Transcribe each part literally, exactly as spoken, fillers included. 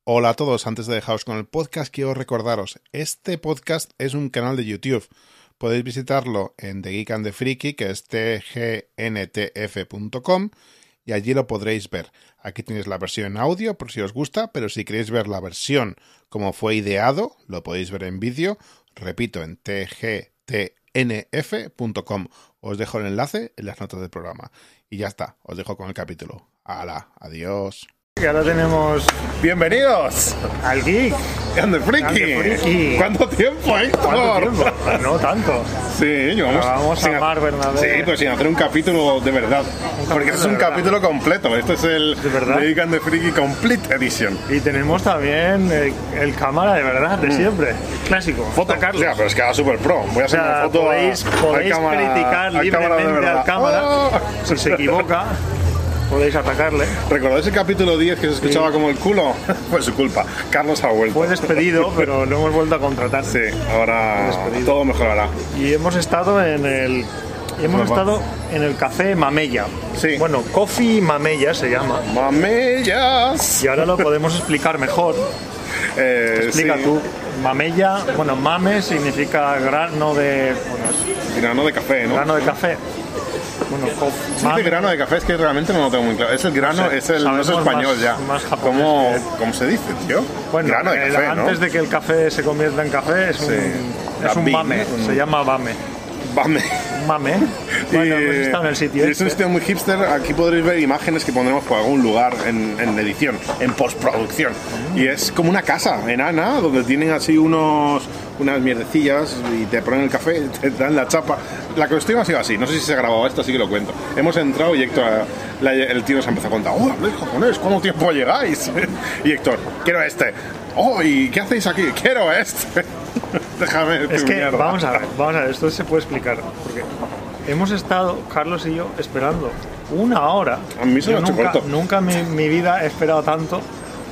Hola a todos, antes de dejaros con el podcast quiero recordaros, este podcast es un canal de YouTube. Podéis visitarlo en The Geek and the Freaky, que es t g n t f punto com, y allí lo podréis ver. Aquí tenéis la versión en audio por si os gusta, pero si queréis ver la versión como fue ideado, lo podéis ver en vídeo, repito, en t g t n f punto com. Os dejo el enlace en las notas del programa. Y ya está, os dejo con el capítulo. ¡Hala! ¡Adiós! Y ahora tenemos... ¡Bienvenidos! Al Geek and the Freaky. ¿Cuánto tiempo, Héctor? ¿Cuánto tiempo? No tanto. Sí, llevamos... Vamos a Mar Bernabé. Sí, pues sin hacer un capítulo de verdad. Porque este es un capítulo completo. Este es el The Geek and the Freaky Complete Edition. Y tenemos también el, el cámara de verdad, de mm. siempre. El clásico. Foto, Carlos. Ya, pero es que era super pro. Voy a hacer o sea, una foto podéis, a, podéis a cámara, criticar libremente al cámara. Oh. Si se equivoca... podéis atacarle. ¿Recordáis el capítulo diez que se escuchaba sí. como el culo? Fue su culpa. Carlos ha vuelto. Fue despedido, pero lo hemos vuelto a contratar. Sí, ahora todo mejorará. Y hemos estado en el... Hemos Papá. estado en el café Mamella. Sí. Bueno, Coffee Mamella se llama. ¡Mamellas! Y ahora lo podemos explicar mejor. Eh, Explica sí. tú. Mamella, bueno, mame significa grano de... Bueno, es grano de café, ¿no? Grano de café. Bueno, sí, de grano de café es que realmente no lo tengo muy claro. Es el grano, no sé, es el no es español más, ya. Más ¿Cómo, que... ¿Cómo se dice, tío? Bueno, grano de café, antes ¿no? de que el café se convierta en café es sí. un, es un big, mame, un... se llama bame. Bame. Mame. Bueno, pues está en el sitio. Y es un sitio muy hipster. Aquí podréis ver imágenes que pondremos por algún lugar en, en edición, en postproducción. Mm. Y es como una casa enana donde tienen así unos unas mierdecillas y te ponen el café, te dan la chapa. La cuestión ha sido así, no sé si se ha grabado esto, así que lo cuento. Hemos entrado y Héctor, la, el tío nos ha empezado a contar, ¡oh, habláis japonés! ¿Cuánto tiempo llegáis? Y Héctor, quiero este. ¡Oh, y qué hacéis aquí? ¡Quiero este! Déjame. Es que, mierda. vamos a ver, vamos a ver, esto se puede explicar. Porque hemos estado, Carlos y yo, esperando una hora. A mí se me ha hecho nunca, corto. Nunca en mi, mi vida he esperado tanto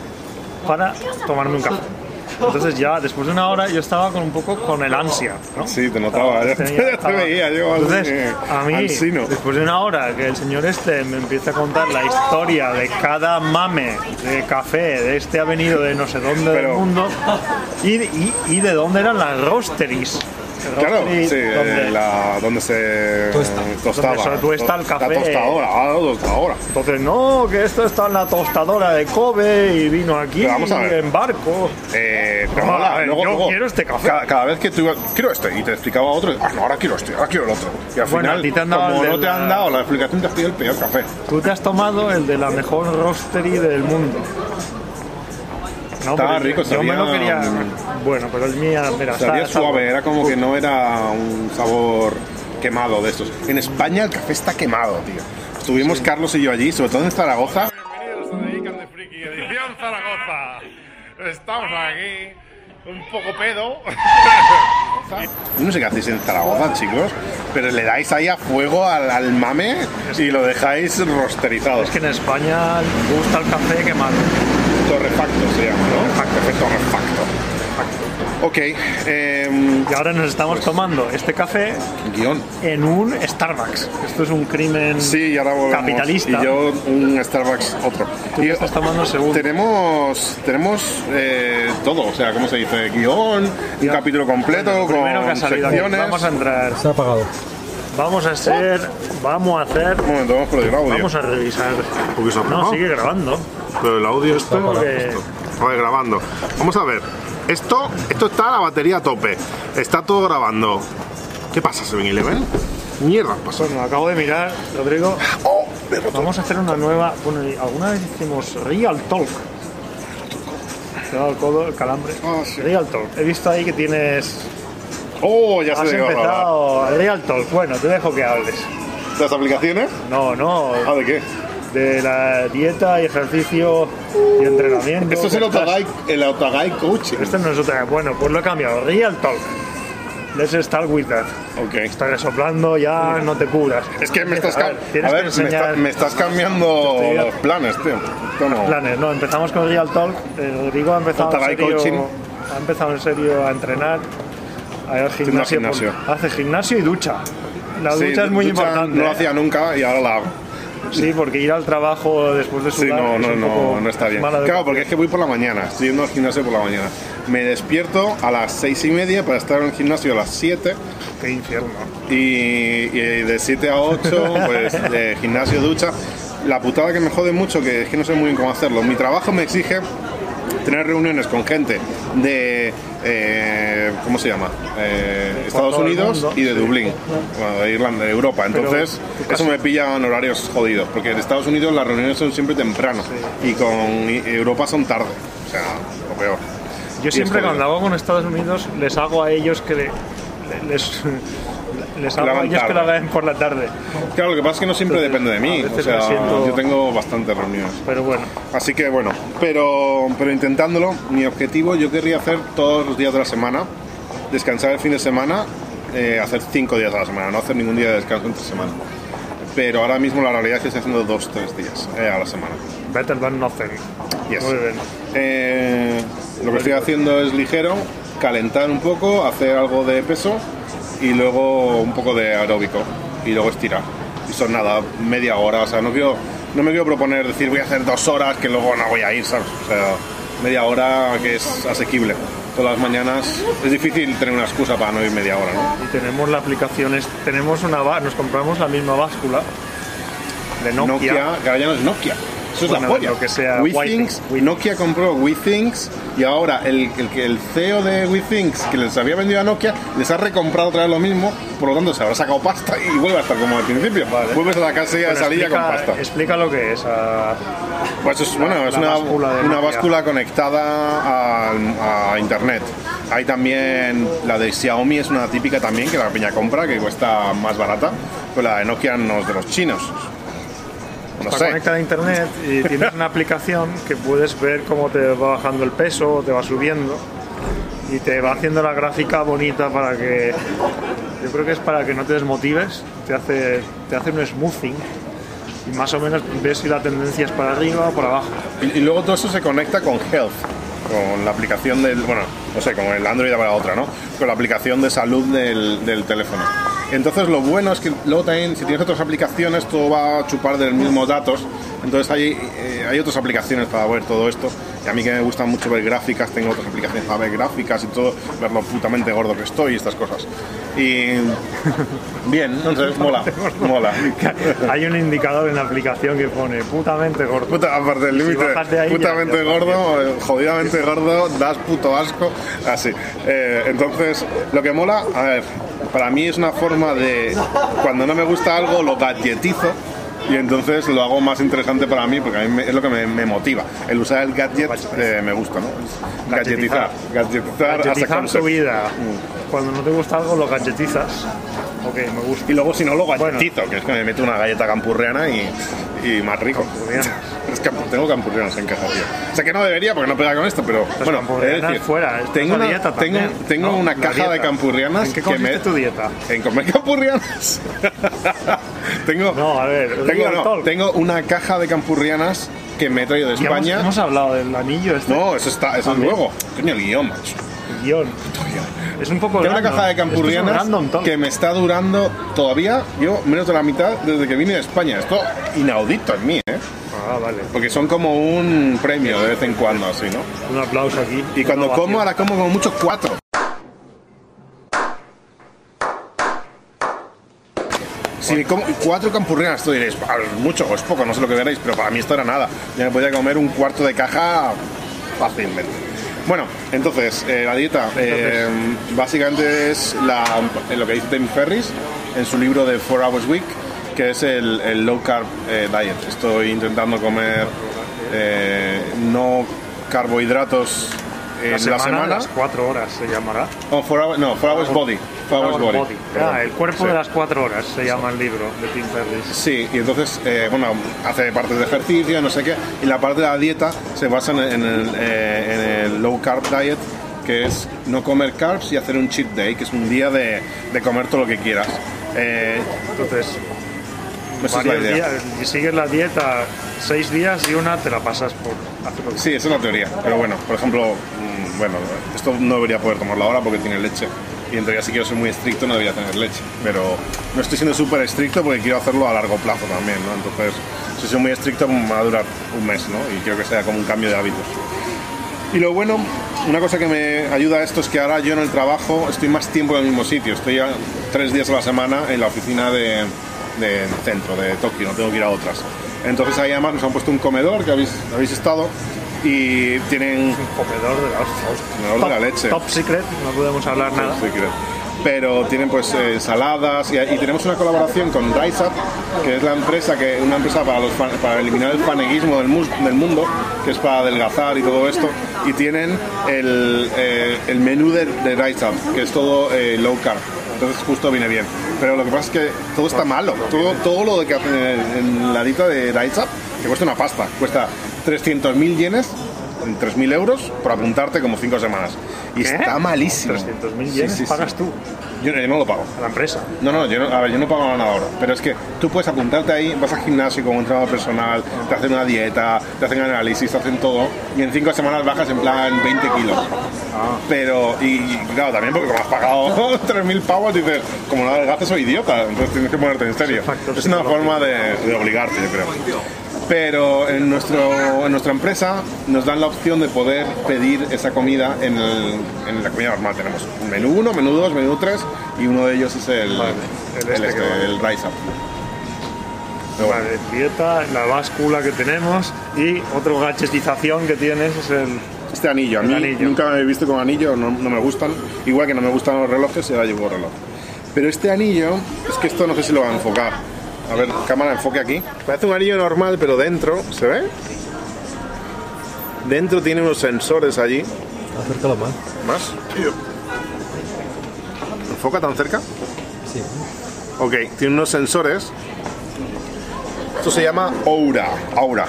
para tomarme un café. Entonces ya después de una hora yo estaba con un poco con el ansia, ¿no? Sí, te notaba, ya, tenía, ya te veía yo. Entonces, eh, a mí, ansino. Después de una hora que el señor este me empieza a contar la historia de cada mame de café, de este ha venido de no sé dónde Pero, del mundo, y, y, y de dónde eran las roasteries. Claro, sí, donde, la, donde se tuesta. tostaba. Donde se tuesta el café. La tostadora, ah, la tostadora. Entonces, no, que esto está en la tostadora de Kobe y vino aquí vamos a ver. en barco. Eh, pero no, hola, a ver, luego, yo luego, quiero este café. Cada, cada vez que tú quiero este y te explicaba otro, ah, no, ahora quiero este, ahora quiero el otro. Y al bueno, final, a ti te han dado como no te la... han dado la explicación, te has pedido el peor café. Tú te has tomado el de la mejor roastery del mundo. No, estaba rico, yo sabía... me lo quería... Bueno, pero el mío, mira, sabía está, suave, está... era como que no era un sabor quemado de estos. En España el café está quemado, tío. Estuvimos sí. Carlos y yo allí, sobre todo en Zaragoza. Bienvenidos a The Geek and the Freaky, edición Zaragoza. Estamos aquí, un poco pedo. Yo no sé qué hacéis en Zaragoza, chicos, pero le dais ahí a fuego al, al mame y lo dejáis rosterizado. Es que en España gusta el café quemado. Torrefacto se llama, ¿no? Torrefacto. Torrefacto. Ok. Eh, y ahora nos estamos tomando este café guión. en un Starbucks. Esto es un crimen sí, y ahora capitalista. Y yo un Starbucks otro. Tú y estás tomando segundo. Tenemos, tenemos eh, todo, o sea, ¿cómo se dice? Guión, un capítulo completo bueno, con que ha salido secciones. Aquí. Vamos a entrar. Se ha apagado. Vamos a hacer, vamos a hacer. Un momento, vamos por el audio. Vamos a revisar. ¿Porque se ha apagado? No, sigue grabando. Pero el audio está que... a ver, grabando. Vamos a ver. Esto, esto está a la batería a tope. Está todo grabando. ¿Qué pasa, seven eleven? Mierda, pasa. Bueno, acabo de mirar, Rodrigo. Oh, vamos a hacer una nueva. Bueno, alguna vez hicimos Real Talk. Te ha dado el codo, el calambre. Oh, sí. Real Talk. He visto ahí que tienes. Oh, ya Has se empezado Real Talk. Bueno, te dejo que hables. ¿De las aplicaciones? No, no. ¿Ah, de qué? De la dieta y ejercicio y entrenamiento. Esto es el Otagai, el Otagai Coaching. Este no es Otagai. Bueno, pues lo he cambiado. Real Talk. Let's start with that. Ok. Estás resoplando, ya no te curas. Es que me estás, a ver, a ver, me, está, me estás cambiando los planes, tío. No. Planes, no. Empezamos con Real Talk. Rodrigo ha empezado, en serio, ha empezado en serio a entrenar. Al gimnasio, gimnasio. Hace gimnasio y ducha. La sí, ducha es muy ducha importante. No lo ¿eh? hacía nunca y ahora la hago. Sí, porque ir al trabajo después de sudar sí, no, no, es un no, poco no está bien. mala Claro, porque es que voy por la mañana, estoy yendo al gimnasio por la mañana. Me despierto a las seis y media para estar en el gimnasio a las siete. Qué infierno. Y, y de siete a ocho, pues de gimnasio, ducha. La putada que me jode mucho, que es que no sé muy bien cómo hacerlo. Mi trabajo me exige tener reuniones con gente de, eh, ¿cómo se llama? Eh, Estados Unidos mundo, y de sí. Dublín, bueno, de Irlanda, de Europa. Entonces, eso me pilla en horarios jodidos, porque en Estados Unidos las reuniones son siempre temprano sí. y con Europa son tarde, o sea, lo peor. Yo siempre cuando hago con Estados Unidos les hago a ellos que le, les... Les hago a ellos que lo hagan por la tarde. Claro, lo que pasa es que no siempre Entonces, depende de mí. O sea, siento... yo tengo bastantes reuniones. Pero bueno. Así que bueno, pero, pero intentándolo, mi objetivo yo querría hacer todos los días de la semana, descansar el fin de semana, eh, hacer cinco días a la semana, no hacer ningún día de descanso entre semana. Pero ahora mismo la realidad es que estoy haciendo dos, tres días eh, a la semana. Better than nothing. Yes. Muy bien. Eh, lo que estoy haciendo es ligero, calentar un poco, hacer algo de peso y luego un poco de aeróbico y luego estirar. Y son nada, media hora, o sea, no quiero, no me quiero proponer decir voy a hacer dos horas que luego no voy a ir, ¿sabes? O sea, media hora que es asequible. Todas las mañanas es difícil tener una excusa para no ir media hora, ¿no? Y tenemos la aplicación, tenemos una, nos compramos la misma báscula de Nokia. Nokia, que ahora ya no es Nokia. Eso es bueno, la polla. Lo que sea WeThings, Nokia compró WeThings y ahora el, el, el C E O de WeThings que les había vendido a Nokia les ha recomprado otra vez lo mismo, por lo tanto se habrá sacado pasta y vuelve a estar como al principio. Vale. Vuelves a la casa y a salida con pasta. Explica lo que es. A... Pues es, bueno, la, es la una, báscula, una báscula conectada a, a internet. Hay también la de Xiaomi, es una típica también que la peña compra, que cuesta más barata, pero la de Nokia no es de los chinos. No Está sé. conectada a internet y tienes una aplicación que puedes ver cómo te va bajando el peso, te va subiendo y te va haciendo la gráfica bonita para que, yo creo que es para que no te desmotives, te hace, te hace un smoothing y más o menos ves si la tendencia es para arriba o para abajo. Y, y luego todo eso se conecta con Health, con la aplicación del, bueno, no sé, con el Android para otra, ¿no? Con la aplicación de salud del, del teléfono. Entonces lo bueno es que luego también si tienes otras aplicaciones todo va a chupar de los mismos datos, entonces hay, eh, hay otras aplicaciones para ver todo esto y a mí que me gusta mucho ver gráficas, tengo otras aplicaciones para ver gráficas y todo, ver lo putamente gordo que estoy y estas cosas. Y bien, no sé, mola, mola. Hay un indicador en la aplicación que pone putamente gordo. Puta, aparte del límite, si de putamente ya, ya gordo, jodidamente gordo, das puto asco, así. Eh, entonces, lo que mola, a ver, para mí es una forma de, cuando no me gusta algo, lo gadgetizo y entonces lo hago más interesante para mí porque a mí me, es lo que me, me motiva. El usar el gadget eh, me gusta, ¿no? Gadgetizar. Gadgetizar, gadgetizar tu vida. Mm. Cuando no te gusta algo, lo gadgetizas. Ok, me gusta. Y luego si no lo galletizo, bueno, que es que me meto una galleta campurriana y, y más rico. Es que tengo campurrianas en casa, tío. O sea que no debería porque no pega con esto, pero Las bueno, es decir, fuera, tengo una, dieta tengo, tengo ¿no? una caja dieta. de campurrianas. ¿En qué consiste que me, tu dieta? En comer campurrianas. tengo, no, a ver, tengo, no, tengo una caja de campurrianas que me he traído de España. Hemos, hemos hablado del anillo este. No, eso está, eso es luego. Coño, el guión, macho. El guión. Es un poco Tengo una caja de campurrianas random, que me está durando todavía, yo menos de la mitad desde que vine de España. Esto inaudito en mí, ¿eh? Ah, vale. Porque son como un premio de vez en cuando, así, ¿no? Un aplauso aquí. Y cuando como, ahora como como mucho cuatro. Si me como cuatro campurrianas, esto diréis, es mucho o es poco, no sé lo que veréis, pero para mí esto era nada. Ya me podía comer un cuarto de caja fácilmente. Bueno, entonces, eh, la dieta eh, básicamente es la, lo que dice Tim Ferriss en su libro de four hours week, que es el, el low carb eh, diet. Estoy intentando comer eh, no carbohidratos en la semana. La semana. Las cuatro horas se llamará. Oh, four hours, no, four hours body. Four hours body. body. Ah, el cuerpo sí. de las cuatro horas se llama el libro de Tim Ferriss. Sí, y entonces, eh, bueno, hace parte de ejercicio, no sé qué, y la parte de la dieta se basa en el, en el, eh, en el low carb diet, que es no comer carbs y hacer un cheat day, que es un día de, de comer todo lo que quieras. Eh, entonces, esa es la idea. Días, y sigues la dieta seis días y una te la pasas por hacer lo que Sí, esa es la teoría, pero bueno, por ejemplo, bueno, esto no debería poder tomarlo ahora porque tiene leche. y en teoría si quiero ser muy estricto no debería tener leche, pero no estoy siendo súper estricto porque quiero hacerlo a largo plazo también, ¿no? Entonces, si soy muy estricto me va a durar un mes, ¿no? Y quiero que sea como un cambio de hábitos. Y lo bueno, una cosa que me ayuda a esto es que ahora yo en el trabajo estoy más tiempo en el mismo sitio, estoy ya tres días a la semana en la oficina de, de centro, de Tokio, no tengo que ir a otras. Entonces ahí además nos han puesto un comedor, que habéis, habéis estado, y tienen... Un comedor de la hostia. Comedor de la leche. Top secret, no podemos hablar Top nada. secret. Pero tienen pues eh, ensaladas y, y tenemos una colaboración con RiseUp, que es la empresa que una empresa para, los, fan- para eliminar el faneguismo del, mus- del mundo, que es para adelgazar y todo esto, y tienen el, eh, el menú de, de RiseUp, que es todo eh, low carb, entonces justo viene bien. Pero lo que pasa es que todo está malo, todo, todo lo de que hacen en, en la dieta de RiseUp, que cuesta una pasta, cuesta trescientos mil yenes, tres mil euros, por apuntarte como cinco semanas. Y ¿Qué? está malísimo. trescientos mil Sí, yenes sí, sí. pagas tú Yo, yo no lo pago. a la empresa. No, no, yo no, a ver, yo no pago nada ahora, pero es que tú puedes apuntarte ahí, vas al gimnasio como entrenador personal, te hacen una dieta, te hacen análisis, te hacen todo, y en cinco semanas bajas en plan veinte kilos. Pero, y, y claro, también porque como has pagado tres mil pavos, dices, como no adelgaces soy idiota, entonces tienes que ponerte en serio. Factor Es una psicológico. forma de, de obligarte, yo creo. Pero en, nuestro, en nuestra empresa nos dan la opción de poder pedir esa comida en, el, en la comida normal. Tenemos un menú uno, menú dos, menú tres y uno de ellos es el, Vale, el, el este este, que vale. el RiseUp. Pero bueno, Vale, dieta, la báscula que tenemos y otro gadgetización que tienes es el... este anillo, a El mí anillo. nunca me he visto con anillo, no, no me gustan. Igual que no me gustan los relojes, y ahora llevo reloj. Pero este anillo, es que esto no sé si lo va a enfocar. A ver, cámara, enfoque aquí. Parece un anillo normal, pero dentro, ¿se ve? Dentro tiene unos sensores allí. Acércalo más. ¿Más? ¿Enfoca tan cerca? Sí. Ok, tiene unos sensores. Esto se llama Aura. Aura.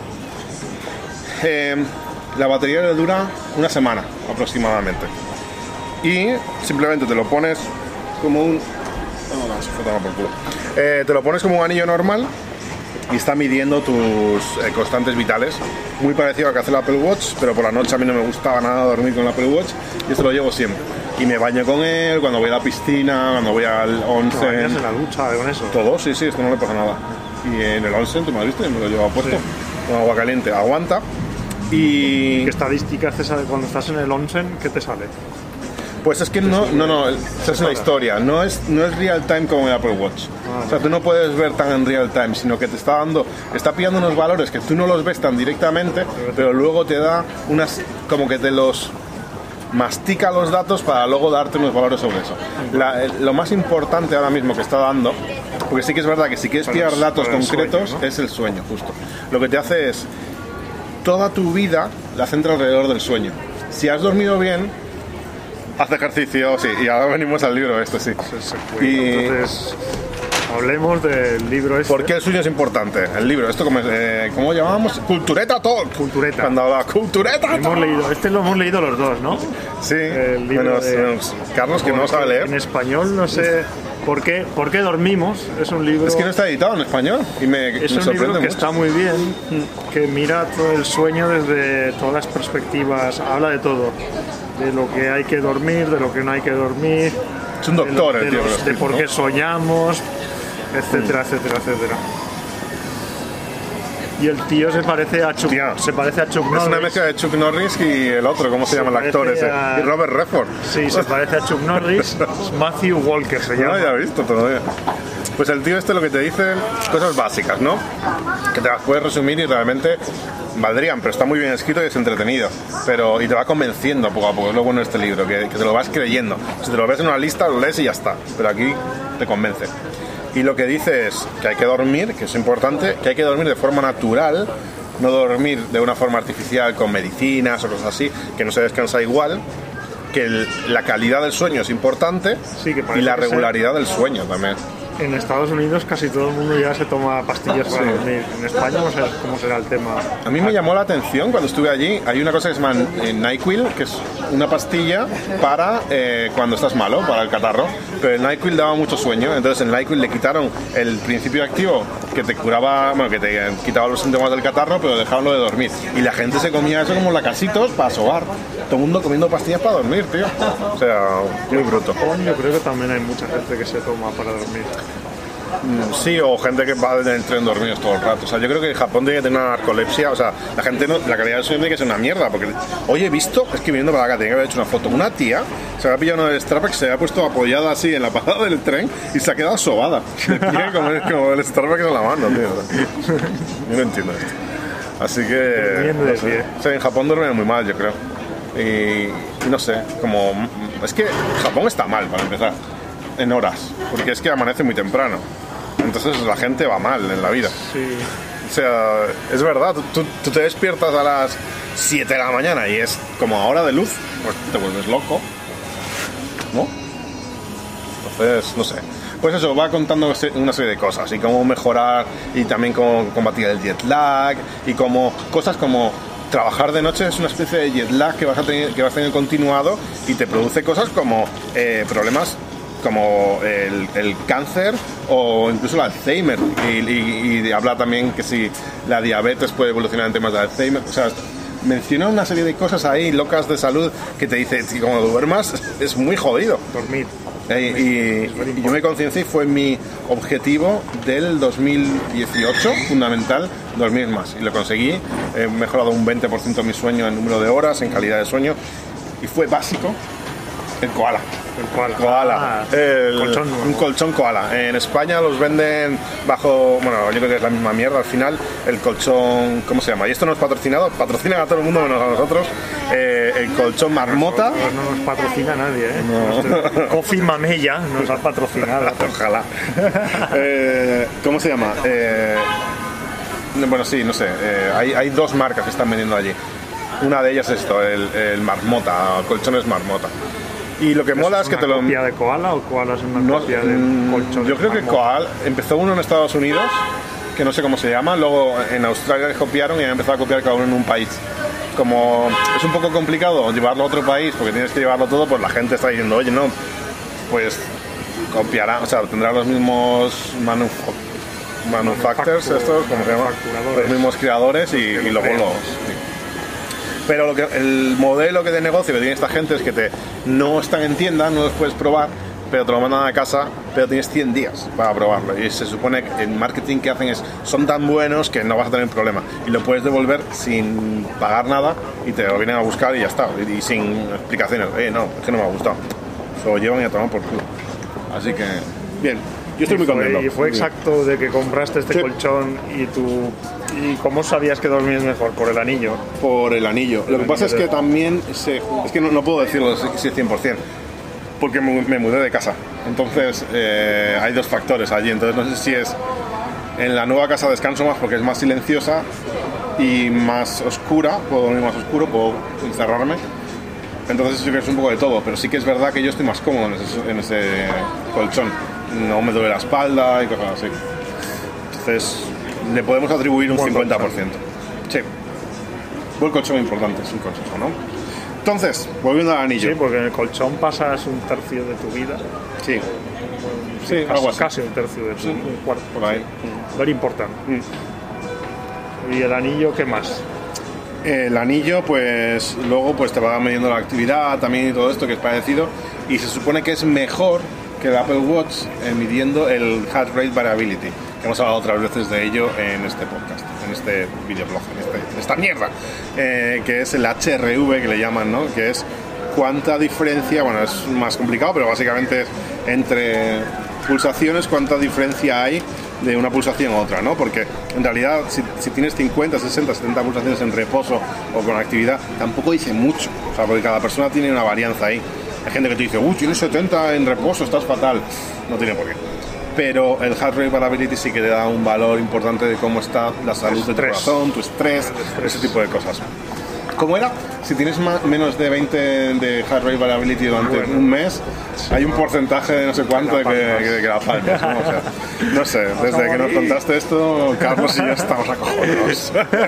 Eh, la batería le dura una semana aproximadamente. Y simplemente te lo pones como un... Oh, no, se fue a tomar por culo. Eh, te lo pones como un anillo normal y está midiendo tus eh, constantes vitales. Muy parecido a lo que hace el Apple Watch, pero por la noche a mí no me gustaba nada dormir con el Apple Watch y esto lo llevo siempre. Y me baño con él cuando voy a la piscina, cuando voy al ¿Te onsen. bañas en la ducha con eso? Todo, sí, sí, esto no le pasa nada. Y en el onsen, tú me lo viste, me lo llevo puesto. Con agua caliente, aguanta. Y ¿Qué estadística haces cuando estás en el onsen? ¿Qué te sale? pues es que no, no, no, esa es una historia. No es, no es real time como el Apple Watch. O sea, tú no puedes ver tan en real time, sino que te está dando, está pillando unos valores que tú no los ves tan directamente, pero luego te da unas, como que te los mastica los datos para luego darte unos valores sobre eso. La- lo más importante ahora mismo que está dando, porque sí que es verdad que si quieres Para pillar el- datos para el concretos, sueño, ¿no? es el sueño, justo. Lo que te hace es, toda tu vida la centra alrededor del sueño. Si has dormido bien, haz ejercicio, sí, y ahora venimos al libro este, sí. Y- Entonces, hablemos del libro este. ¿Por qué el sueño es importante? El libro, esto como, eh, ¿cómo lo llamamos? Cultureta Talk. Cultureta. Cuando hablaba Cultureta Hemos Talk. leído, este lo hemos leído los dos, ¿no? Sí, El libro menos, de- menos Carlos, que no sabe leer. En español no sé por qué, por qué dormimos. Es un libro. Es que no está editado en español y me, Es me un sorprende libro que mucho. está muy bien, que mira todo el sueño desde todas las perspectivas, habla de todo, de lo que hay que dormir, de lo que no hay que dormir, Es un de, lo- doctor de el tío. los- que lo de escribe, por ¿no? qué soñamos, etcétera, etcétera, etcétera. Y el tío se parece a Chuck, Tía. se parece a Chuck Es una Norris. mezcla de Chuck Norris y el otro, ¿cómo se, Se llama el actor parece ese? a- Y Robert Redford. Sí, se parece a Chuck Norris. Es Matthew Walker se No llama. lo había visto todavía. Pues el tío este lo que te dice, cosas básicas, ¿no? Que te las puedes resumir y realmente valdrían, pero está muy bien escrito y es entretenido. Pero, y te va convenciendo poco a poco, es lo bueno de este libro, que, que te lo vas creyendo. Si te lo ves en una lista, lo lees y ya está. Pero aquí te convence. Y lo que dice es que hay que dormir, que es importante, que hay que dormir de forma natural, no dormir de una forma artificial con medicinas o cosas así, que no se descansa igual, que el- la calidad del sueño es importante Sí, que y parece la que sea- regularidad del sueño también. En Estados Unidos casi todo el mundo ya se toma pastillas para Sí. dormir. En España no sé cómo será el tema. A mí me llamó la atención cuando estuve allí, hay una cosa que se llama eh, NyQuil, que es una pastilla para eh, cuando estás malo, para el catarro, pero el NyQuil daba mucho sueño, entonces el NyQuil le quitaron el principio activo que te curaba, bueno, que te quitaba los síntomas del catarro, pero dejaban lo de dormir. Y la gente se comía eso como lacasitos para sobar. Todo el mundo comiendo pastillas para dormir, tío. O sea, muy bruto. Yo creo que también hay mucha gente que se toma para dormir. Sí, o gente que va en el tren dormidos todo el rato. O sea, yo creo que Japón tiene que tener una narcolepsia. O sea, la gente, no, la calidad del sueño tiene que ser una mierda. Porque, oye, he visto, es que viniendo para acá, tenía que haber hecho una foto. Una tía se había pillado una Starbucks, se había puesto apoyada así en la parada del tren y se ha quedado sobada. De pie como, el, como el Starbucks en la mano, tío. Yo no entiendo esto. Así que. No sé. O sea, en Japón duermen muy mal, yo creo. Y, y no sé, como. Es que Japón está mal, para empezar, en horas. Porque es que amanece muy temprano. Entonces la gente va mal en la vida. Sí. O sea, es verdad, tú, tú te despiertas a las siete de la mañana y es como a hora de luz, pues te vuelves loco, ¿no? Entonces, no sé. Pues eso, va contando una serie de cosas y cómo mejorar y también cómo combatir el jet lag y cómo cosas como trabajar de noche es una especie de jet lag que vas a tener, que vas a tener continuado y te produce cosas como eh, problemas como el, el cáncer o incluso el Alzheimer y, y, y habla también que si la diabetes puede evolucionar en temas de Alzheimer, o sea, menciona una serie de cosas ahí locas de salud que te dice que como duermas es muy jodido. Dormir. Eh, y, y yo me conciencié y fue mi objetivo del dos mil dieciocho fundamental, dormir más, y lo conseguí. He mejorado un veinte por ciento mi sueño en número de horas, en calidad de sueño, y fue básico el koala. El koala. Koala. Ah, el, colchón, un colchón koala. En España los venden bajo, bueno, yo creo que es la misma mierda al final, el colchón, ¿cómo se llama? Y esto no es patrocinado, patrocinan a todo el mundo menos a nosotros. Eh, el colchón marmota. No, no nos patrocina nadie, ¿eh? No. Coffee Mamella nos ha patrocinado. Ojalá. eh, ¿Cómo se llama? Eh, bueno, sí, no sé. Eh, hay, hay dos marcas que están vendiendo allí. Una de ellas es esto, el, el marmota, colchones marmota. Y lo que mola es, es que te lo... ¿Es una copia de koala o koala es una no, copia de colchón? Yo creo que koala empezó uno en Estados Unidos, que no sé cómo se llama, luego en Australia les copiaron y han empezado a copiar cada uno en un país. Como es un poco complicado llevarlo a otro país porque tienes que llevarlo todo, pues la gente está diciendo, oye, no, pues copiará, o sea, tendrá los mismos manuf manufacturers, estos, como se llama, los mismos creadores y, y luego los... Sí. Pero lo que, el modelo que de negocio que tiene esta gente es que te, no están en tienda, no los puedes probar, pero te lo mandan a casa, pero tienes cien días para probarlo. Y se supone que el marketing que hacen es, son tan buenos que no vas a tener problema. Y lo puedes devolver sin pagar nada y te lo vienen a buscar y ya está. Y, y sin explicaciones. Eh, no, es que no me ha gustado. Se lo llevan y a tomar por culo. Así que, bien. Yo estoy y muy fue, contento. Y fue exacto de que compraste este sí. colchón y tú... ¿Y cómo sabías que dormías mejor? ¿Por el anillo? Por el anillo. Lo que pasa es que también... Se, es que no, no puedo decirlo si es cien por cien. Porque me, me mudé de casa. Entonces eh, hay dos factores allí. Entonces no sé si es... En la nueva casa descanso más porque es más silenciosa y más oscura. Puedo dormir más oscuro, puedo encerrarme. Entonces sí que es un poco de todo. Pero sí que es verdad que yo estoy más cómodo en ese, en ese colchón. No me duele la espalda y cosas así. Entonces le podemos atribuir un cincuenta por ciento. Sí. Buen colchón importante, es un consejo, ¿no? Entonces, volviendo al anillo. Sí, porque en el colchón pasas un tercio de tu vida. Sí. Sí, sí, casi, algo así. Casi un tercio de tu sí. un cuarto. Por ahí. Sí. Very importante. Mm. ¿Y el anillo qué más? El anillo, pues luego pues te va midiendo la actividad también y todo esto que es parecido. Y se supone que es mejor que el Apple Watch eh, midiendo el Heart Rate Variability, que hemos hablado otras veces de ello en este podcast, en este videoblog, en, este, en esta mierda, eh, que es el H R V que le llaman, ¿no? Que es cuánta diferencia, bueno, es más complicado, pero básicamente es entre pulsaciones, cuánta diferencia hay de una pulsación a otra, ¿no? Porque en realidad si, si tienes cincuenta, sesenta, setenta pulsaciones en reposo o con actividad, tampoco dice mucho, o sea, porque cada persona tiene una varianza ahí. Hay gente que te dice, uy, tienes setenta en reposo, estás fatal. No tiene por qué. Pero el Heart Rate Variability sí que te da un valor importante de cómo está la salud de tu corazón, tu estrés, ese tipo de cosas. ¿Cómo era? Si tienes más, menos de veinte de Heart Rate Variability durante bueno, un mes, sí, hay un porcentaje de no sé cuánto de que, que, que la palmas, ¿no? O sea, no sé, desde que nos contaste esto, Carlos y yo estamos acojonados.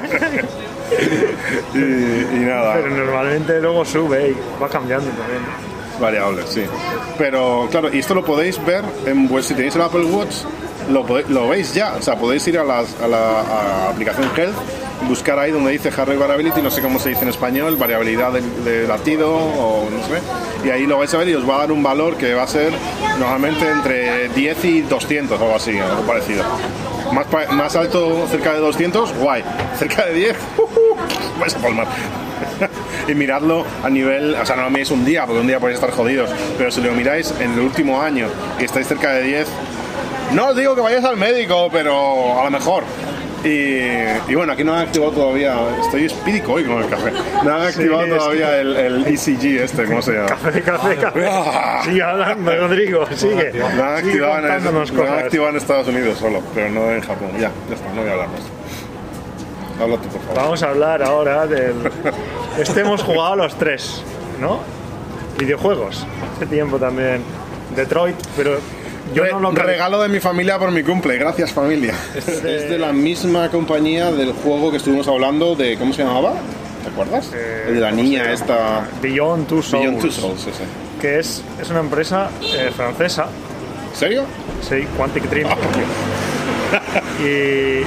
y, y nada. Pero normalmente luego sube y va cambiando también. Variables, sí. Pero claro, y esto lo podéis ver en, pues, si tenéis el Apple Watch, lo, pode- lo veis ya. O sea, podéis ir a, las- a la a aplicación Health, buscar ahí donde dice Heart Rate Variability, no sé cómo se dice en español, variabilidad de, de latido o no sé. Y ahí lo vais a ver y os va a dar un valor que va a ser normalmente entre diez y doscientos o algo así, algo parecido. Más, pa- más alto, cerca de doscientos, guay. Cerca de diez, uh, uh, vais a palmar. Y miradlo a nivel, o sea, no lo miréis un día, porque un día podéis estar jodidos, pero si lo miráis en el último año y estáis cerca de diez, no os digo que vayáis al médico, pero a lo mejor. Y, y bueno, aquí no han activado todavía, estoy espídico hoy con el café, no han activado Sí, todavía el, el E C G este, ¿cómo se llama? Café, café, café. Sigue hablando, Rodrigo, sigue. Lo han Sigue activado, en, contándonos lo han cosas. activado en Estados Unidos solo, pero no en Japón. Ya, ya está, no voy a hablar más. Habla tú, por favor. Vamos a hablar ahora del... Este hemos jugado los tres, ¿no? Videojuegos. Hace tiempo también. Detroit, pero yo Re- no lo regalo de mi familia por mi cumple, gracias familia. Es de la misma compañía del juego que estuvimos hablando de, ¿cómo se llamaba? ¿Te acuerdas? Eh, El de la ¿cómo niña se esta... Beyond Two Souls. Beyond Two Souls, ese. Que es, es una empresa eh, francesa. ¿En serio? Sí, Quantic Dream. y,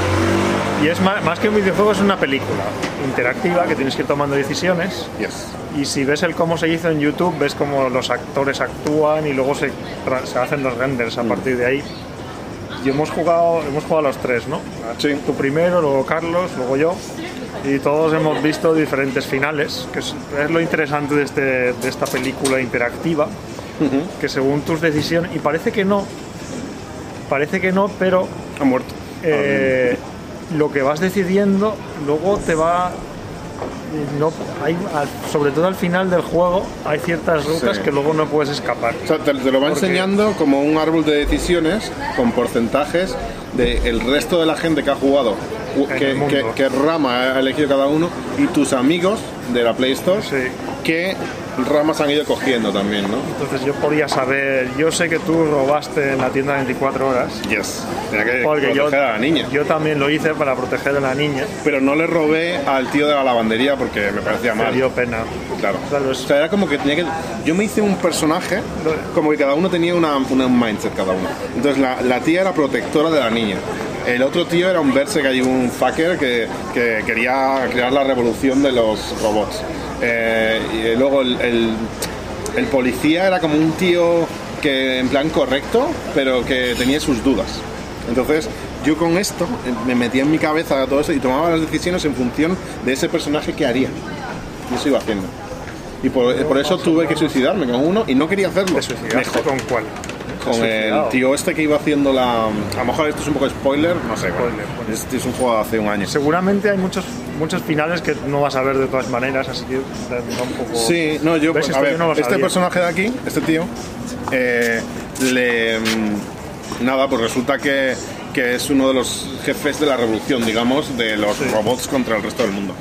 y es más, más que un videojuego, es una película interactiva que tienes que ir tomando decisiones. Yes. Y si ves el cómo se hizo en YouTube, ves cómo los actores actúan y luego se, tra- se hacen los renders a partir de ahí. Y hemos jugado, hemos jugado los tres, ¿no? Sí. Tú primero, luego Carlos, luego yo. Y todos hemos visto diferentes finales, que es, es lo interesante de, este, de esta película interactiva, que según tus decisiones, y parece que no, parece que no, pero Ha muerto. eh, lo que vas decidiendo luego te va... No, hay, al- sobre todo al final del juego hay ciertas rutas Sí. que luego no puedes escapar. O sea, te, te lo va Porque- enseñando como un árbol de decisiones con porcentajes del resto de la gente que ha jugado, u- En qué, el mundo. qué- qué rama ha elegido cada uno, y tus amigos de la Play Store, Sí. qué ramas han ido cogiendo también, ¿no? Entonces yo podía saber, yo sé que tú robaste en la tienda veinticuatro horas, Yes. Tenía que porque proteger yo, a la niña. yo también lo hice para proteger a la niña, Pero no le robé al tío de la lavandería porque me parecía me mal. dio pena. Claro. Claro, O es- sea, era como que tenía que... Yo me hice un personaje, como que cada uno tenía una, una- un mindset cada uno. Entonces la, la tía era protectora de la niña. El otro tío era un verse que hay un fucker que, que quería crear la revolución de los robots. Eh, y luego el, el, el policía era como un tío que en plan correcto, pero que tenía sus dudas. Entonces yo con esto eh, me metía en mi cabeza todo eso y tomaba las decisiones en función de ese personaje que haría. Y eso iba haciendo. Y por, por eso tuve que suicidarme con uno y no quería hacerlo. ¿Te suicidaste Mejor. con cuál? Con el suicidado? tío este que iba haciendo la... A lo mejor esto es un poco spoiler, no sé. Bueno, Spoiler, bueno. este es un juego de hace un año. Seguramente hay muchos muchos finales que no vas a ver de todas maneras, así que da un poco... Sí, no, yo... ¿Ves? A Esto ver, yo no lo este sabía. personaje de aquí, este tío, eh, le... mm, Nada, pues resulta que, que es uno de los jefes de la revolución, digamos, de los Sí. robots contra el resto del mundo.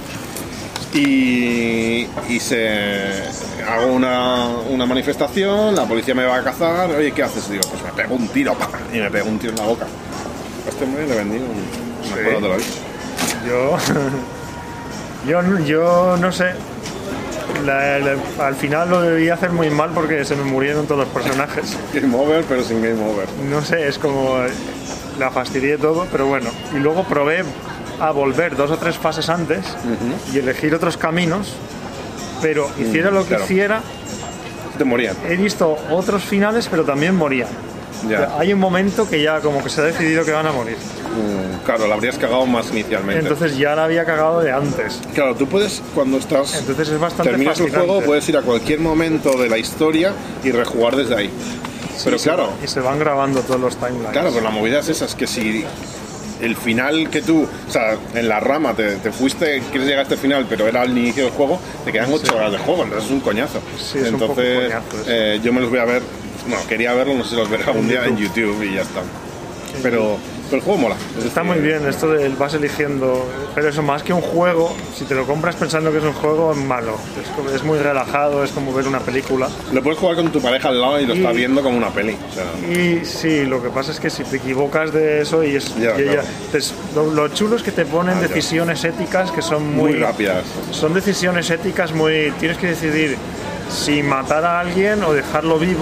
Y, y se hago una, una manifestación, la policía me va a cazar, oye, ¿qué haces? Digo, pues me pego un tiro, ¡pam! Y me pego un tiro en la boca. A este hombre le vendí un, una Sí. cola de la vida. Yo, yo, no- yo no sé. La- la- al final lo debí hacer muy mal porque se me murieron todos los personajes. Game over, pero sin game over. No sé, es como la fastidié todo, pero bueno. Y luego probé a volver dos o tres fases antes y elegir otros caminos, pero hiciera lo que claro. hiciera, Te morían. he visto otros finales, pero también morían. Ya. Hay un momento que ya como que se ha decidido que van a morir. Mm, claro, la habrías cagado más inicialmente. Entonces ya la había cagado de antes. Claro, tú puedes, cuando estás... Entonces es bastante terminas el fascinante. juego, puedes ir a cualquier momento de la historia y rejugar desde ahí. Pero Y se claro, va- y se van grabando todos los timelines. claro, pero la movida es esa, es que si el final que tú, o sea, en la rama te, te fuiste, quieres llegar a este final, pero era al inicio del juego, te quedan ocho horas de juego, entonces es un coñazo. Sí, es un poco entonces, coñazo eso. eh, yo me los voy a ver, bueno, quería verlo, no sé si los veré algún día en YouTube y ya está. Pero, pero el juego mola. Es Está decir, muy bien esto de vas eligiendo, pero eso más que un juego, si te lo compras pensando que es un juego, es malo. Es, como- es muy relajado, es como ver una película. Lo puedes jugar con tu pareja al lado y lo Y- está viendo como una peli. O sea, Y sí, lo que pasa es que si te equivocas de eso y es Ya, y ella- claro. te- lo, lo chulo es que te ponen Ah, ya. decisiones éticas que son muy, muy rápidas. Son decisiones éticas muy, tienes que decidir si matar a alguien o dejarlo vivo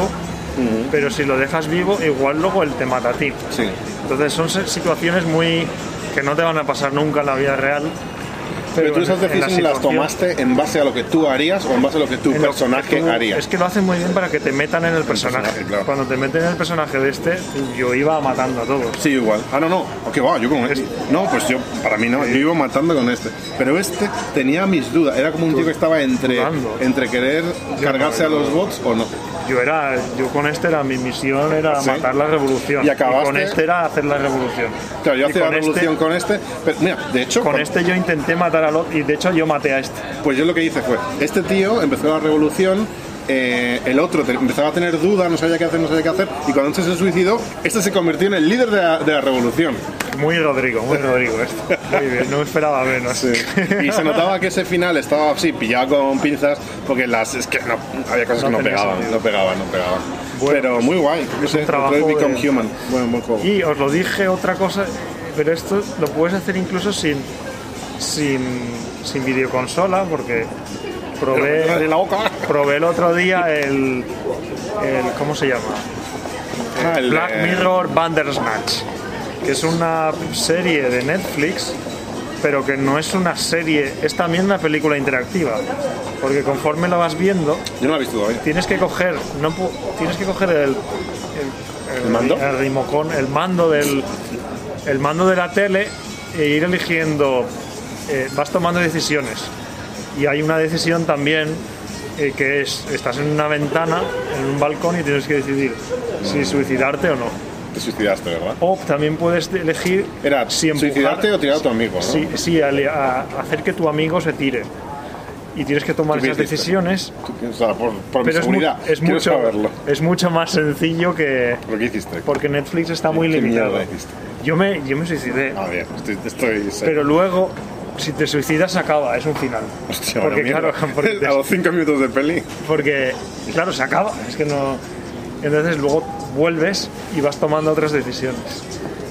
Uh-huh. pero si lo dejas vivo, igual luego él te mata a ti. Sí. Entonces son situaciones muy que no te van a pasar nunca en la vida real. Pero, pero tú esas decisiones las situación, tomaste en base a lo que tú harías o en base a lo que tu personaje que tú, haría. Es que lo hacen muy bien para que te metan en el personaje. personaje, claro. Cuando te meten en el personaje de este, yo iba matando a todos. Sí, igual. Ah, no, no. Ok, va, yo con este. No, pues yo, para mí no, yo iba matando con este. Pero este tenía mis dudas. Era como un tío que estaba entre, entre querer cargarse a los bots o no. Yo era, yo con este era, mi misión era ¿sí? matar la revolución. Y acabaste. Y con este era hacer la revolución. Claro, yo hacía la revolución este, con este. Pero mira, de hecho. Con, con este yo intenté matar al otro y de hecho yo maté a este. Pues yo lo que hice fue: este tío empezó la revolución. Eh, el otro te, empezaba a tener dudas, no sabía qué hacer, no sabía qué hacer, y cuando este se suicidó, este se convirtió en el líder de la, de la revolución. Muy Rodrigo, muy Rodrigo esto. Muy bien, no me esperaba menos. Sí. Y se notaba que ese final estaba así, pillado con pinzas, porque las es que no, había cosas no que no pegaban, sentido. no pegaban, no pegaban. Bueno, pero muy guay. Es un trabajo Become de... Human. Buen, buen juego. Y os lo dije otra cosa, pero esto lo puedes hacer incluso sin sin, sin videoconsola, porque probé, la boca. probé el otro día el, el ¿cómo se llama? Ah, el Black de... Mirror Bandersnatch, que es una serie de Netflix, pero que no es una serie, es también una película interactiva, porque conforme la vas viendo, yo no la he visto todavía. Tienes que coger, no tienes que coger el el, el, ¿El mando, el remocón, el mando del el mando de la tele e ir eligiendo, eh, vas tomando decisiones. Y hay una decisión también eh, que es, estás en una ventana, en un balcón y tienes que decidir si suicidarte o no. Te suicidaste, ¿verdad? O también puedes elegir Era si empujar, suicidarte o tirar a tu amigo, ¿no? Sí, sí, a, a hacer que tu amigo se tire. Y tienes que tomar esas decisiones. O sea, por, por mi pero seguridad, es, mu es, mucho, saberlo. es mucho más sencillo que... ¿Pero qué hiciste? Porque Netflix está muy ¿Qué limitado. mierda hiciste? Yo me, yo me suicidé. Ah, bien, estoy... estoy pero luego... Si te suicidas se acaba, es un final. Hostia, porque claro, porque te... a los cinco minutos de peli. Porque claro, se acaba, es que no. Entonces luego vuelves y vas tomando otras decisiones.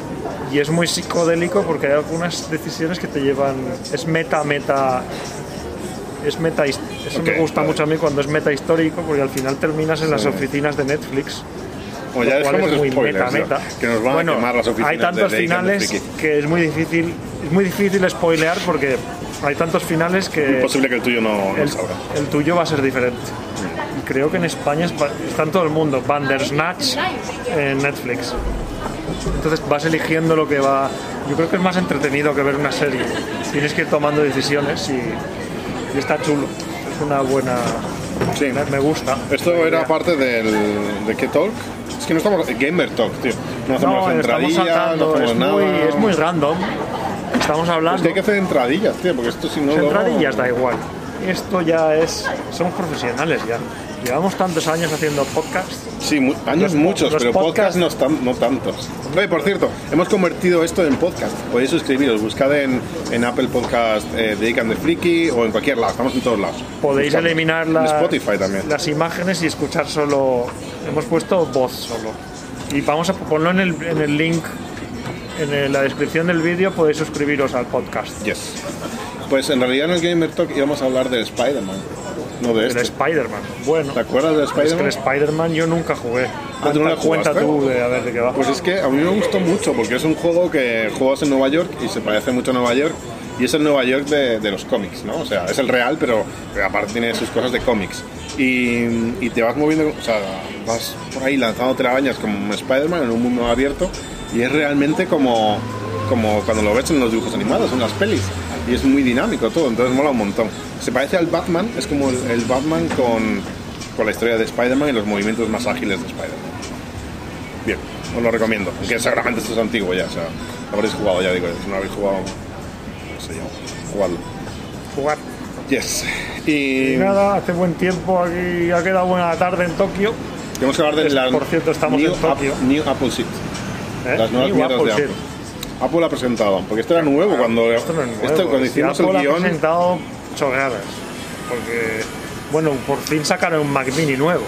Y es muy psicodélico porque hay algunas decisiones que te llevan. Es meta, meta. Es meta. Eso okay, me gusta vale. mucho a mí cuando es meta histórico, porque al final terminas en sí. las oficinas de Netflix. O ya es muy spoilers, meta, meta. Que nos van bueno, a quemar las oficinas. Hay tantos de finales que es muy difícil, es muy difícil spoilear porque hay tantos finales que... Es imposible que el tuyo no, no el, salga. El tuyo va a ser diferente. Mm. Y creo que en España está en todo el mundo. Bandersnatch en Netflix. Entonces vas eligiendo lo que va... Yo creo que es más entretenido que ver una serie. Tienes que ir tomando decisiones y, y está chulo. Es una buena... Sí. Me, me gusta. Esto era parte del... ¿De qué talk? Es que no estamos... Gamer Talk, tío. No hacemos no, entradillas, saltando, no hacemos es nada. Muy, es muy random. Estamos hablando... Es que hay que hacer entradillas, tío, porque esto si no... Las entradillas no... da igual. Esto ya es... Somos profesionales ya. Llevamos tantos años haciendo podcasts. Sí, mu años los, muchos, los pero podcasts podcast no, tan, no tantos. Oye, por cierto, hemos convertido esto en podcast. Podéis suscribiros, buscad en, en Apple Podcast eh, The Geek and the Freaky o en cualquier lado, estamos en todos lados. Podéis buscad. eliminar la, Spotify también. las imágenes y escuchar solo... Hemos puesto voz solo. Y vamos a ponerlo en el, en el link, en el, la descripción del vídeo, podéis suscribiros al podcast. Yes. Pues en realidad en el Gamer Talk íbamos a hablar de Spider-Man. No de este. El Spider-Man. Bueno. ¿Te acuerdas de Spider-Man? Es que el Spider-Man yo nunca jugué. Ah, ¿tú no cuenta tú de a ver de qué va. Pues es que a mí me gustó mucho porque es un juego que juegas en Nueva York y se parece mucho a Nueva York y es el Nueva York de, de los cómics, ¿no? O sea, es el real, pero aparte tiene sus cosas de cómics. Y, y te vas moviendo, o sea, vas por ahí lanzando telarañas como un Spider-Man en un mundo abierto y es realmente como, como cuando lo ves en los dibujos animados, en las pelis. Y es muy dinámico todo, entonces mola un montón. Se parece al Batman, es como el, el Batman con, con la historia de Spider-Man y los movimientos más ágiles de Spider-Man. Bien, os lo recomiendo. Aunque seguramente esto es antiguo ya, o sea, lo habréis jugado ya, digo, si no lo habéis jugado, no sé yo, jugadlo. Jugar. Yes. Y... y nada, hace buen tiempo aquí, ha quedado buena tarde en Tokio. Tenemos que hablar de la Por cierto, estamos New en Tokio. App, New Apple Seat. ¿Eh? Las nuevas New mierdas Apple de Apple. Seat. Apple ha presentado, porque esto era nuevo cuando, esto no es nuevo. Esto, cuando hicimos si Apple el guión. ha presentado chorradas, porque bueno, por fin sacaron un Mac Mini nuevo.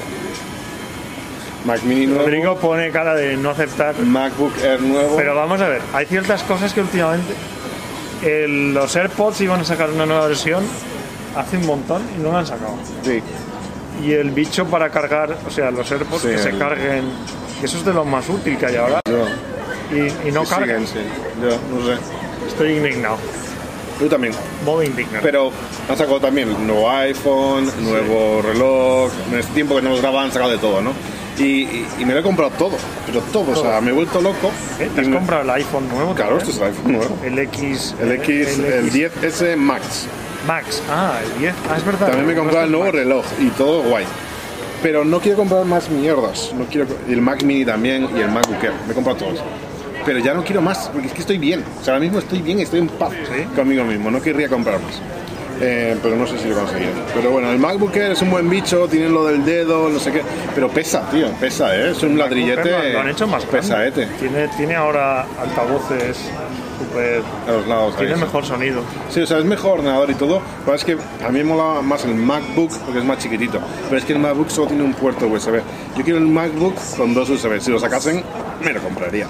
Mac Mini nuevo. Rodrigo pone cara de no aceptar. MacBook Air nuevo. Pero vamos a ver, hay ciertas cosas que últimamente el, los AirPods iban a sacar una nueva versión hace un montón y no la han sacado. Sí. y el bicho para cargar, o sea, los AirPods Sí, que se el- carguen. Eso es de lo más útil que hay ahora. Yo, Y, y no que cargan. siguen, sí. Yo, no sé. Estoy indignado. Tú también. Modo indignado. Pero han sacado también nuevo iPhone, nuevo reloj. En este tiempo que no los graban han sacado de todo, ¿no? Y, y, y me lo he comprado todo, pero todo, o sea, me he vuelto loco. ¿Eh? ¿Te has Y me- comprado el iPhone nuevo? Claro, también? esto es el iPhone nuevo. El X. El X, el diez ese Max. Max. Ah, el diez. Ah, es verdad. También me he comprado el nuevo Max. reloj y todo guay. Pero no quiero comprar más mierdas. No quiero y el Mac Mini también y el MacBook Air. Me he comprado todos. Pero ya no quiero más, porque es que estoy bien. O sea, ahora mismo estoy bien, estoy en paz ¿Sí? conmigo mismo. No querría comprar más. Eh, pero no sé si lo conseguiré. Pero bueno, el MacBook Air es un buen bicho, tiene lo del dedo, no sé qué. Pero pesa, tío, pesa, ¿eh? Es un ladrillete. Lo, lo han hecho más grande. pesaete. Tiene, tiene ahora altavoces súper. A los lados. Tiene ahí, sí. mejor sonido. Sí, o sea, es mejor ordenador y todo. Pero es que a mí me mola más el MacBook porque es más chiquitito. Pero es que el MacBook solo tiene un puerto U S B. Yo quiero el MacBook con dos U S B. Si lo sacasen, me lo compraría.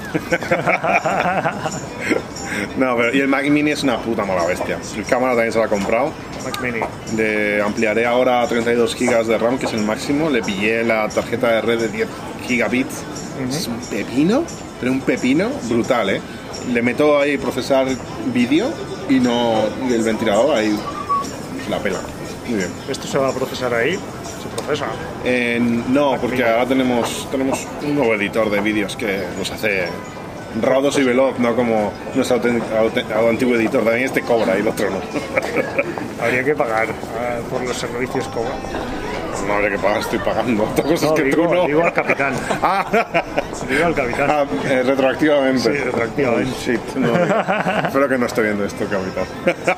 No, pero y el Mac Mini es una puta mala bestia. El cámara también se lo ha comprado. Mac Mini. De, ampliaré ahora a treinta y dos gigas de RAM, que es el máximo. Le pillé la tarjeta de red de diez gigabits. Es un pepino, pero un pepino brutal, ¿eh? Le meto ahí procesar vídeo y no y el ventilador ahí la pela. Muy bien. ¿Esto se va a procesar ahí? Se procesa. Eh, no, porque ahora tenemos, tenemos un nuevo editor de vídeos que nos hace raudos y veloz, no como nuestro autént- autént- antiguo editor. También este cobra y el otro no. Habría que pagar ah, por los servicios Cobra. No habría que pagar, estoy pagando. Otra cosa No, es que digo, tú no. digo al capitán. Ah, Digo al capitán. ah, eh, retroactivamente. Sí, retroactivamente. Oh, shit, no, digo. Espero que no esté viendo esto, capitán.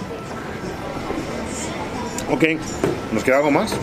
Ok, ¿nos queda algo más?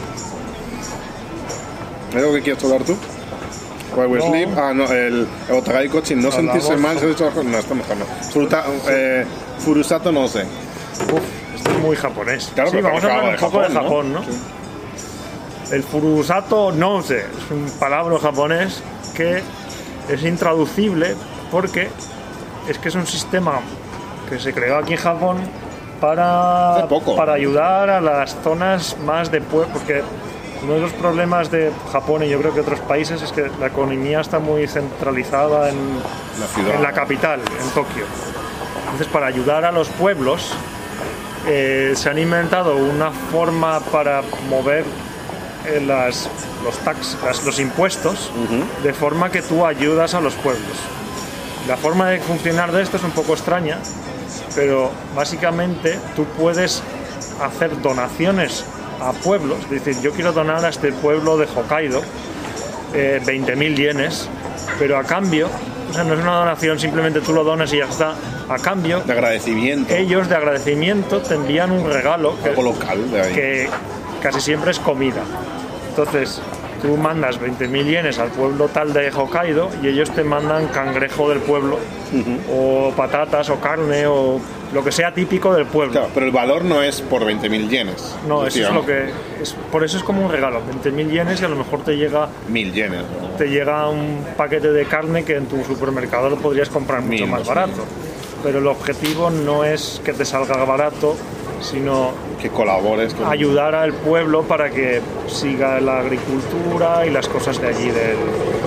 ¿Hay algo que quieras hablar tú? While we No. sleep. Ah, no, el Otagai Coaching, no Hablamos. sentirse mal, se ha dicho. No, está mejor, no. Furuta, eh, Furusato no sé. Uf, esto es muy japonés. Claro, sí, pero vamos a claro, hablar un de poco de Japón, Japón, ¿no? ¿no? El Furusato Nouse es un palabra japonés que es intraducible porque es que es un sistema que se creó aquí en Japón para, Hace poco. para ayudar a las zonas más de pueblo, porque uno de los problemas de Japón y yo creo que otros países es que la economía está muy centralizada en La ciudad. en la capital, en Tokio. Entonces, para ayudar a los pueblos, eh, se han inventado una forma para mover eh, las, los tax, las- los impuestos, de forma que tú ayudas a los pueblos. La forma de funcionar de esto es un poco extraña, pero básicamente tú puedes hacer donaciones a pueblos. Es decir, yo quiero donar a este pueblo de Hokkaido eh, veinte mil yenes, pero a cambio, o sea, no es una donación, simplemente tú lo donas y ya está. A cambio, De agradecimiento. ellos de agradecimiento te envían un regalo que, Algo local de ahí. que casi siempre es comida. Entonces, tú mandas veinte mil yenes al pueblo tal de Hokkaido y ellos te mandan cangrejo del pueblo, o patatas, o carne, o lo que sea típico del pueblo. Claro, pero el valor no es por veinte mil yenes. No, eso es digamos, lo que es, por eso es como un regalo, veinte mil yenes y a lo mejor te llega Mil yenes. ¿no? te llega un paquete de carne que en tu supermercado lo podrías comprar mucho Mil, más dos barato. Pero el objetivo no es que te salga barato, sino Que colabores. Que... ayudar al pueblo para que siga la agricultura y las cosas de allí del...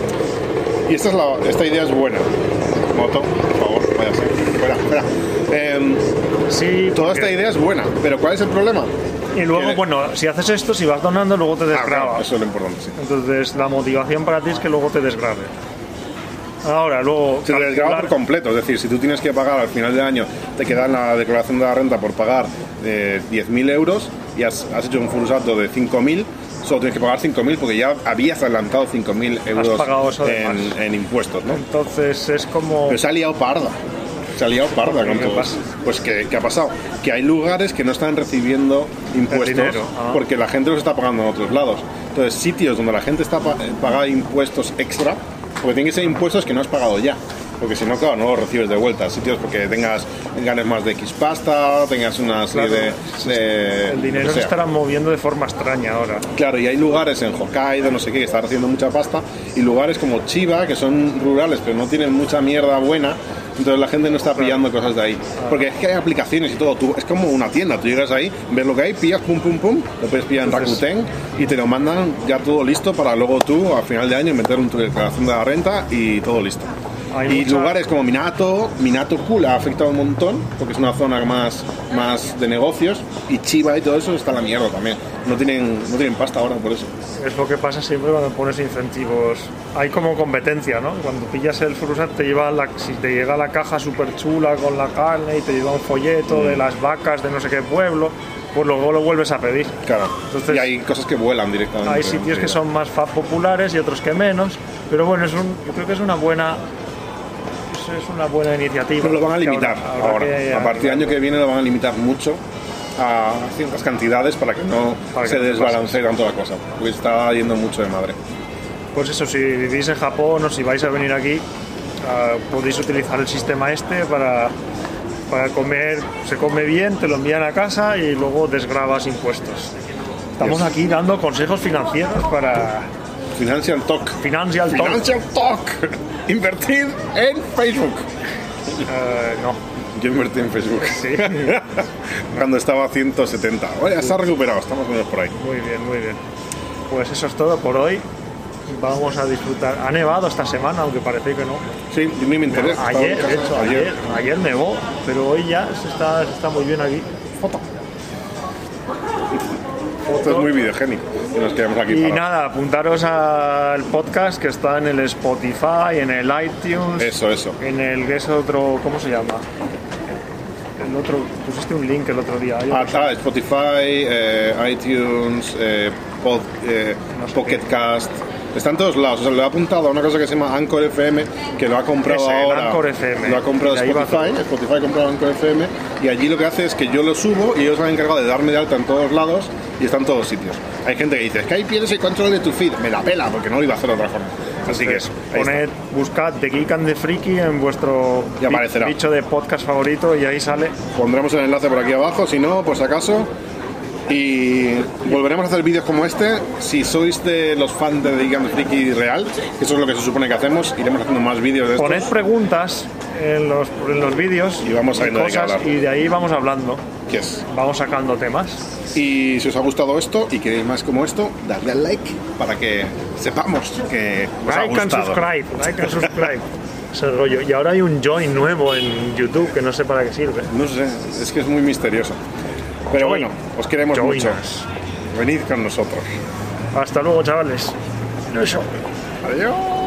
Y esta, es la, esta idea es buena. Moto, por favor, vaya a ser. Espera, espera. Em, Sí, toda porque- esta idea es buena, pero ¿cuál es el problema? Y luego, que- bueno, si haces esto, si vas donando, luego te Ah, claro, desgraba. eso es lo importante, sí. Entonces, la motivación para ti es que luego te desgrabe. Ahora, luego... Se te desgraba calcular- por completo, es decir, si tú tienes que pagar al final del año, te queda en la declaración de la renta por pagar eh, diez mil euros y has, has hecho un furusato de cinco mil, solo tienes que pagar cinco mil porque ya habías adelantado cinco mil euros pagado eso de en, más. en impuestos, ¿no? Entonces, es como... Pero se ha liado parda. Se ha liado parda con ¿Qué todo pasa? eso. Pues ¿qué, ¿qué ha pasado? Que hay lugares que no están recibiendo impuestos dinero, ah. porque la gente los está pagando en otros lados. Entonces, sitios donde la gente está pa- pagando impuestos extra, porque tienen que ser impuestos que no has pagado ya. Porque si no, claro, no los recibes de vuelta. Sitios porque tengas ganes más de X pasta, tengas una serie Claro. de, de- El dinero lo que se sea. estará moviendo de forma extraña ahora. Claro, y hay lugares en Hokkaido, no sé qué, que están recibiendo mucha pasta, y lugares como Chiba, que son rurales, pero no tienen mucha mierda buena, Entonces la gente no está pillando cosas de ahí. Porque es que hay aplicaciones y todo. Tú, es como una tienda. Tú llegas ahí, ves lo que hay, pillas, pum, pum, pum. Lo puedes pillar en Rakuten y te lo mandan ya todo listo para luego tú, a final de año, meter una declaración de la renta y todo listo. Hay y mucha... lugares como Minato, Minato Cool ha afectado un montón, porque es una zona más, más de negocios, y Chiba y todo eso está en la mierda también. No tienen, no tienen pasta ahora por eso. Es lo que pasa siempre cuando pones incentivos. Hay como competencia, ¿no? Cuando pillas el Frusat te lleva la, si te llega la caja súper chula con la carne y te lleva un folleto mm. de las vacas de no sé qué pueblo, pues luego lo vuelves a pedir. Claro. Entonces, y hay cosas que vuelan directamente. Hay sitios sí. que son más populares y otros que menos, pero bueno, es un, yo creo que es una buena... es una buena iniciativa. Pero lo van a limitar ahora. ahora. Que, a partir del año que viene lo van a limitar mucho a ciertas cantidades para que no para que se no desbalancee tanto la cosa, porque está yendo mucho de madre. Pues eso, si vivís en Japón o si vais a venir aquí, uh, podéis utilizar el sistema este para, para comer, se come bien, te lo envían a casa y luego desgrabas impuestos. Estamos yes. aquí dando consejos financieros para... Financial Talk. Financial Talk. Financial Talk. Invertir en Facebook. Uh, no. Yo invertí en Facebook. Sí. Cuando estaba a ciento setenta. Oye, ya se ha recuperado, estamos menos por ahí. Muy bien, muy bien. Pues eso es todo por hoy. Vamos a disfrutar. Ha nevado esta semana, aunque parece que no. Sí, ni me interesa. Ayer, de hecho, ayer, ayer, ayer nevó, pero hoy ya se está, se está muy bien aquí. Foto. Esto es muy videogénico. Y nos quedamos aquí. Y para... nada, apuntaros al podcast que está en el Spotify, en el iTunes. Eso, eso. En el ese otro, ¿cómo se llama? El otro, pusiste un link el otro día. Ah, está, Spotify, eh, iTunes, eh, pod, eh, no sé Pocket qué. Cast. Está en todos lados. O sea, lo he apuntado a una cosa que se llama Anchor F M, que lo ha comprado Ese, ahora. Anchor F M. Lo ha comprado Spotify. Spotify ha comprado Anchor F M. Y allí lo que hace es que yo lo subo y ellos se han encargado de darme de alta en todos lados y está en todos sitios. Hay gente que dice, es que ahí pierdes el control de tu feed. Me la pela, porque no lo iba a hacer de otra forma. Así que eso. Poned, buscad The Geek and the Freaky en vuestro bicho de podcast favorito y ahí sale. Pondremos el enlace por aquí abajo, si no, por si acaso. Y volveremos a hacer vídeos como este. Si sois de los fans de The Geek and the Freaky real, que eso es lo que se supone que hacemos, iremos haciendo más vídeos de estos. Poned preguntas en los, en los vídeos y vamos a cosas y de ahí vamos hablando. Yes. Vamos sacando temas. Y si os ha gustado esto y queréis más como esto, dadle al like para que sepamos que os ha like gustado. And subscribe, like and subscribe. Ese rollo. Y ahora hay un join nuevo en YouTube que no sé para qué sirve. No sé, es que es muy misterioso. Pero join. Bueno, os queremos Join mucho. Us. Venid con nosotros. Hasta luego, chavales. Adiós.